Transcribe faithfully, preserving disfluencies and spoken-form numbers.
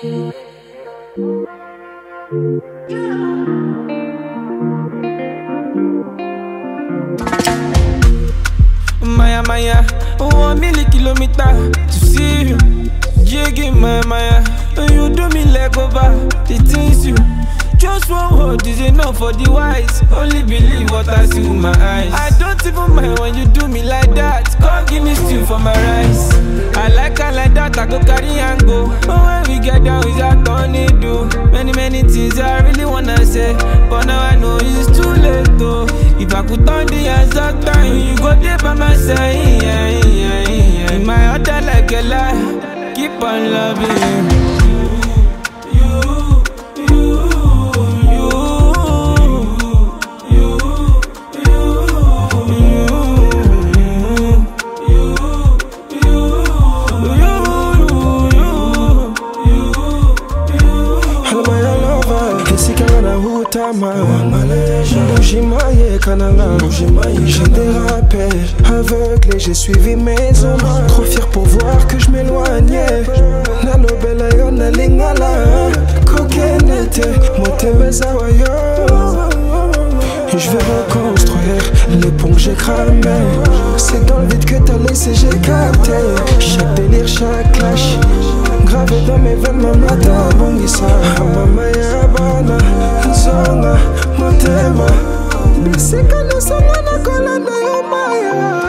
Maya Maya, one million kilometer to see you. Jiggy my Maya, you do me like over the things you. Just one word is enough for the wise. Only believe what I see with my eyes. I don't even mind when you do me like that. Come give me stew for my rice. I like her like that, I go carry and go. But when we get down, it's a tornado. Many, many things I really wanna say, but now I know it's too late though. If I could turn the hands of time, you go there by my side. Yeah, yeah, yeah. In my heart I like a lie. Keep on loving you. J'ai dérapé, aveugle et j'ai suivi mes ombres. Trop fier pour voir que je m'éloignais. Nalo bella yo na lingala, kokenete, motebeza wayo. Je vais reconstruire les ponts que j'ai cramés. C'est dans le vide que t'as laissé, j'ai capté. Chaque délire, chaque clash, gravé dans mes veines, mamata bongisa. Mama ya bana, nzonga, motema. C'est quand nous sommes en colonne de Maya.